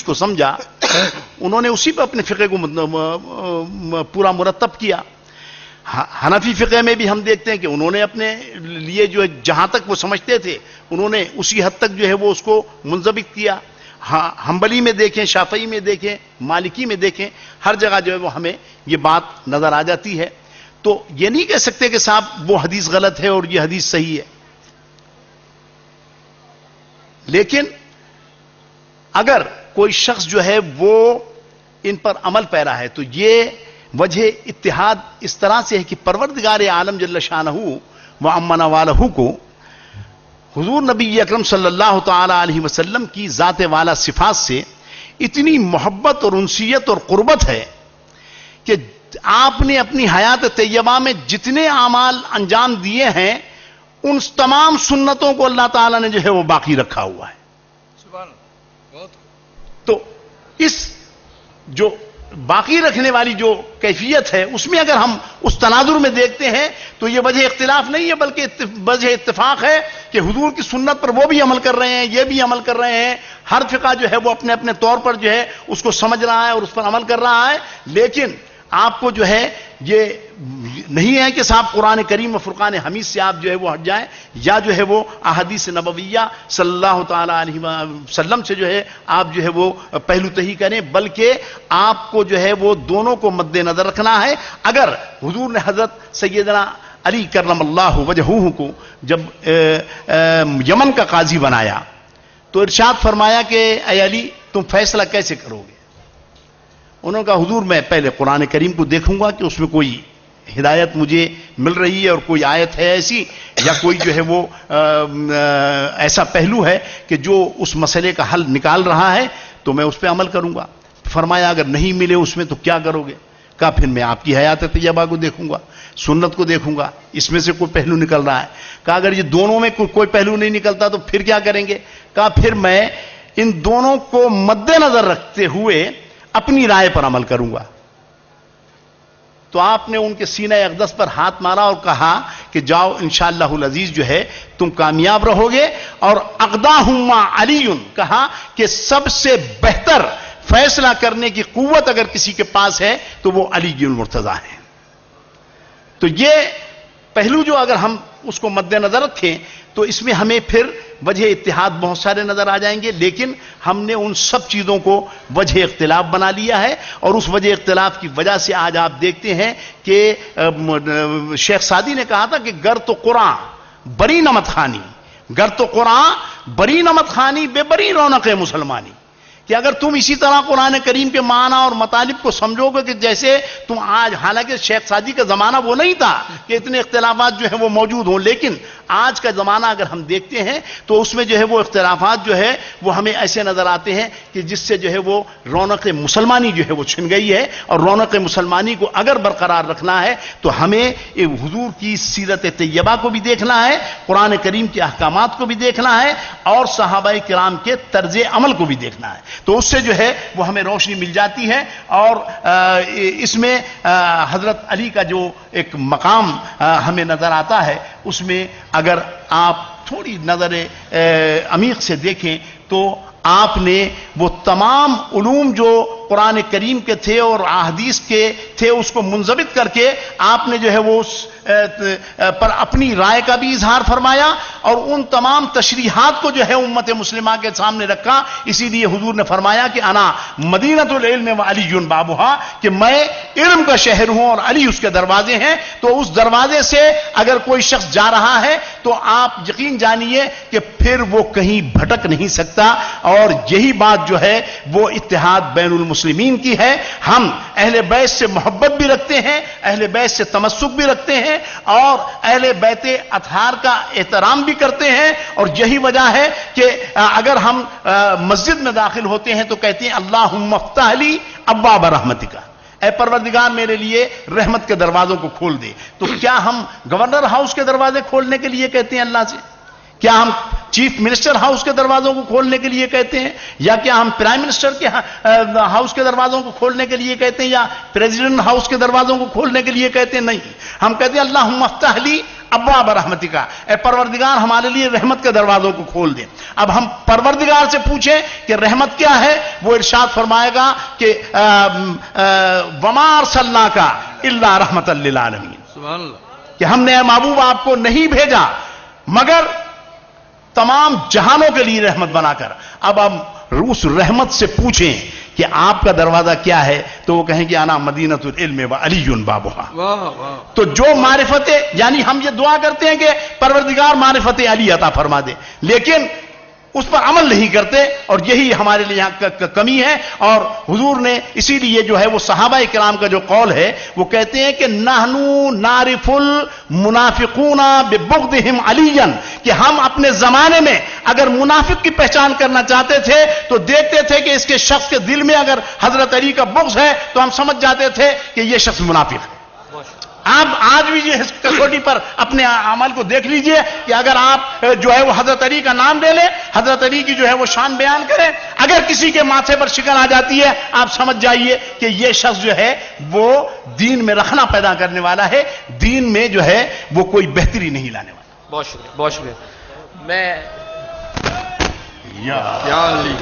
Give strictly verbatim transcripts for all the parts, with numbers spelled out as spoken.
کو سمجھا, انہوں نے اسی پہ اپنے فقہ کو پورا مرتب کیا. حنفی فقہ میں بھی ہم دیکھتے ہیں کہ انہوں نے اپنے لیے جو ہے جہاں تک وہ سمجھتے تھے انہوں نے اسی حد تک جو ہے وہ اس کو منضبط کیا. حنبلی میں دیکھیں, شافعی میں دیکھیں, مالکی میں دیکھیں, ہر جگہ جو ہے وہ ہمیں یہ بات نظر آ جاتی ہے. تو یہ نہیں کہہ سکتے کہ صاحب وہ حدیث غلط ہے اور یہ حدیث صحیح ہے, لیکن اگر کوئی شخص جو ہے وہ ان پر عمل پیرا ہے تو یہ وجہ اتحاد اس طرح سے ہے کہ پروردگار عالم جل شانہ و عما والہ کو حضور نبی اکرم صلی اللہ تعالی علیہ وسلم کی ذات والا صفات سے اتنی محبت اور انسیت اور قربت ہے کہ آپ نے اپنی حیات طیبہ میں جتنے اعمال انجام دیے ہیں ان تمام سنتوں کو اللہ تعالیٰ نے جو ہے وہ باقی رکھا ہوا ہے. تو اس جو باقی رکھنے والی جو کیفیت ہے اس میں اگر ہم اس تناظر میں دیکھتے ہیں تو یہ وجہ اختلاف نہیں ہے بلکہ وجہ اتفاق ہے کہ حضور کی سنت پر وہ بھی عمل کر رہے ہیں, یہ بھی عمل کر رہے ہیں. ہر فقہ جو ہے وہ اپنے اپنے طور پر جو ہے اس کو سمجھ رہا ہے اور اس پر عمل کر رہا ہے. لیکن آپ کو جو ہے یہ نہیں ہے کہ صاحب قرآن کریم و فرقان حمید سے آپ جو ہے وہ ہٹ جائیں یا جو ہے وہ احادیث نبویہ صلی اللہ تعالی علیہ وسلم سے جو ہے آپ جو ہے وہ پہلو تہی کریں, بلکہ آپ کو جو ہے وہ دونوں کو مد نظر رکھنا ہے. اگر حضور نے حضرت سیدنا علی کرم اللہ وجہہ کو جب یمن کا قاضی بنایا تو ارشاد فرمایا کہ اے علی تم فیصلہ کیسے کرو گے؟ انہوں نے کہا حضور میں پہلے قرآن کریم کو دیکھوں گا کہ اس میں کوئی ہدایت مجھے مل رہی ہے اور کوئی آیت ہے ایسی یا کوئی جو ہے وہ ایسا پہلو ہے کہ جو اس مسئلے کا حل نکال رہا ہے تو میں اس پہ عمل کروں گا. فرمایا اگر نہیں ملے اس میں تو کیا کرو گے؟ کہا پھر میں آپ کی حیات طیبہ کو دیکھوں گا, سنت کو دیکھوں گا, اس میں سے کوئی پہلو نکل رہا ہے. کہا اگر یہ دونوں میں کوئی پہلو نہیں نکلتا تو پھر کیا کریں گے؟ کہا پھر میں ان دونوں کو مد نظر رکھتے ہوئے اپنی رائے پر عمل کروں گا. تو آپ نے ان کے سینہ اقدس پر ہاتھ مارا اور کہا کہ جاؤ انشاءاللہ العزیز جو ہے تم کامیاب رہو گے. اور اقداہم علی, کہا کہ سب سے بہتر فیصلہ کرنے کی قوت اگر کسی کے پاس ہے تو وہ علی المرتضیٰ ہے. تو یہ پہلو جو اگر ہم اس کو مد نظر رکھیں تو اس میں ہمیں پھر وجہ اتحاد بہت سارے نظر آ جائیں گے, لیکن ہم نے ان سب چیزوں کو وجہ اختلاف بنا لیا ہے. اور اس وجہ اختلاف کی وجہ سے آج آپ دیکھتے ہیں کہ شیخ سعدی نے کہا تھا کہ گر تو قرآن بری نمت خانی, گر تو قرآن بری نمت خانی بے بری رونق مسلمانی. کہ اگر تم اسی طرح قرآن کریم کے معنی اور مطالب کو سمجھو گے کہ جیسے تم آج, حالانکہ شیخ سعدی کا زمانہ وہ نہیں تھا کہ اتنے اختلافات جو ہیں وہ موجود ہوں, لیکن آج کا زمانہ اگر ہم دیکھتے ہیں تو اس میں جو ہے وہ اختلافات جو ہے وہ ہمیں ایسے نظر آتے ہیں کہ جس سے جو ہے وہ رونق مسلمانی جو ہے وہ چھن گئی ہے. اور رونق مسلمانی کو اگر برقرار رکھنا ہے تو ہمیں حضور کی سیرت طیبہ کو بھی دیکھنا ہے, قرآن کریم کے احکامات کو بھی دیکھنا ہے, اور صحابہ کرام کے طرز عمل کو بھی دیکھنا ہے. تو اس سے جو ہے وہ ہمیں روشنی مل جاتی ہے. اور اس میں حضرت علی کا جو ایک مقام ہمیں نظر آتا ہے اس میں اگر آپ تھوڑی نظر عمیق سے دیکھیں تو آپ نے وہ تمام علوم جو قرآن کریم کے تھے اور احادیث کے تھے اس کو منضبط کر کے آپ نے جو ہے وہ اس پر اپنی رائے کا بھی اظہار فرمایا اور ان تمام تشریحات کو جو ہے امت مسلمہ کے سامنے رکھا. اسی لیے حضور نے فرمایا کہ انا مدینۃ العلم و علی بابھا, کہ میں علم کا شہر ہوں اور علی اس کے دروازے ہیں. تو اس دروازے سے اگر کوئی شخص جا رہا ہے تو آپ یقین جانیے کہ پھر وہ کہیں بھٹک نہیں سکتا. اور یہی بات جو ہے وہ اتحاد بین المسلمین کی ہے. ہم اہل بیت سے محبت بھی رکھتے ہیں, اہل بیت سے تمسک بھی رکھتے ہیں, اور اہل بیت اطہار کا احترام بھی کرتے ہیں. اور یہی وجہ ہے کہ اگر ہم مسجد میں داخل ہوتے ہیں تو کہتے ہیں اللہم افتح لی ابواب رحمتک, اے پروردگار میرے لیے رحمت کے دروازوں کو کھول دے. تو کیا ہم گورنر ہاؤس کے دروازے کھولنے کے لیے کہتے ہیں اللہ سے؟ کیا ہم چیف منسٹر ہاؤس کے دروازوں کو کھولنے کے لیے کہتے ہیں؟ یا کیا ہم پرائم منسٹر کے ہاؤس کے دروازوں کو کھولنے کے لیے کہتے ہیں؟ یا پریزیڈنٹ ہاؤس کے دروازوں کو کھولنے کے لیے کہتے ہیں؟ نہیں, ہم کہتے ہیں اللہم افتح لی अब्वाब रहमतिका, ए परवरदिगार हमारे लिए रहमत के दरवाजों को खोल दे। अब हम परवरदिगार से पूछें कि रहमत क्या है, वो इरशाद फरमाएगा कि वमा अरसलनाका इल्ला रहमतल लिल आलमीन, सुभान अल्लाह, कि हमने महबूब आपको नहीं भेजा मगर तमाम जहानों के लिए रहमत बनाकर। अब हम उस रहमत से पूछें कि आपका दरवाजा क्या है, तो वो कहेंगे आना मदीनतुल इल्म व अलीयुन बाबुहा। तो जो मारिफत, यानी हम ये दुआ करते हैं कि परवरदिगार मारिफत अली अता फरमा दे, लेकिन उस पर अमल नहीं करते, और यही हमारे लिए यहाँ कमी है। और हुजूर ने इसीलिए जो है वो सहाबा इकराम का जो कौल है वो कहते हैं कि नहनु नारिफुल मुनाफिकूना बिबुग़्दिहिम अलीयन, कि हम अपने जमाने में अगर मुनाफिक की पहचान करना चाहते थे तो देखते थे कि इसके शख्स के दिल में अगर हजरत अली का बुग़्ज़ है तो हम समझ जाते थे कि यह शख्स मुनाफिक है। आप आज भी इस कसौटी पर अपने अमल को देख लीजिए कि अगर आप जो है वो हजरत अली का नाम ले लें, हजरत अली की जो है वो शान बयान करें, अगर किसी के माथे पर शिकन आ जाती है, आप समझ जाइए कि यह शख्स जो है वो दीन में रखना पैदा करने वाला है, दीन में जो है वो कोई बेहतरी नहीं लाने वाला। बहुत शुक्रिया, बहुत शुक्रिया। मैं या, या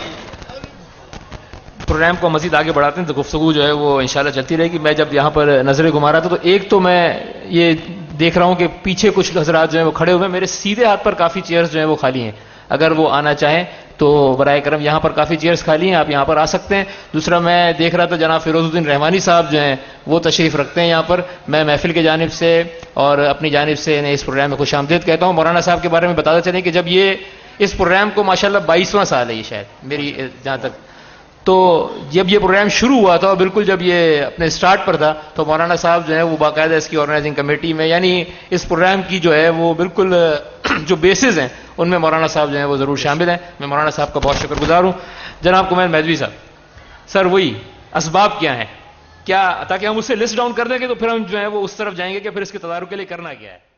प्रोग्राम को मजीद आगे बढ़ाते हैं तो गुफ्तगू जो है वो इंशाल्लाह चलती रहेगी। मैं जब यहाँ पर नजरें घुमा रहा था तो एक तो मैं ये देख रहा हूँ कि पीछे कुछ हजरात जो है वो खड़े हुए हैं, मेरे सीधे हाथ पर काफ़ी चेयर्स जो है वो खाली हैं, अगर वो आना चाहें तो बराए करम यहाँ पर काफ़ी चेयर्स खाली हैं, आप यहाँ पर आ सकते हैं। दूसरा मैं देख रहा था जनाब फिरोजुद्दीन रहमानी साहब जो हैं वो तशरीफ़ रखते हैं यहाँ पर। मैं महफिल की जानिब से और अपनी जानिब से इन्हें इस प्रोग्राम में खुश आमदीद कहता हूँ। मौलाना साहब के बारे में बताते चलें कि जब ये इस प्रोग्राम को माशाल्लाह बाईसवां साल है ये, शायद मेरी जहाँ तक, तो जब ये प्रोग्राम शुरू हुआ था और बिल्कुल जब ये अपने स्टार्ट पर था तो मौलाना साहब जो है वो बाकायदा इसकी ऑर्गेनाइजिंग कमेटी में, यानी इस प्रोग्राम की जो है वो बिल्कुल जो बेसिस हैं उनमें मौलाना साहब जो है वो ज़रूर शामिल हैं। मैं मौलाना साहब का बहुत शुक्रगुजार हूँ। जनाब कुमैल मैदवी साहब, सर वही असबाब क्या हैं, क्या, ताकि हम उससे लिस्ट डाउन कर देंगे तो फिर हम जो है वो उस तरफ जाएंगे कि फिर इसके तदारुक के लिए करना क्या है।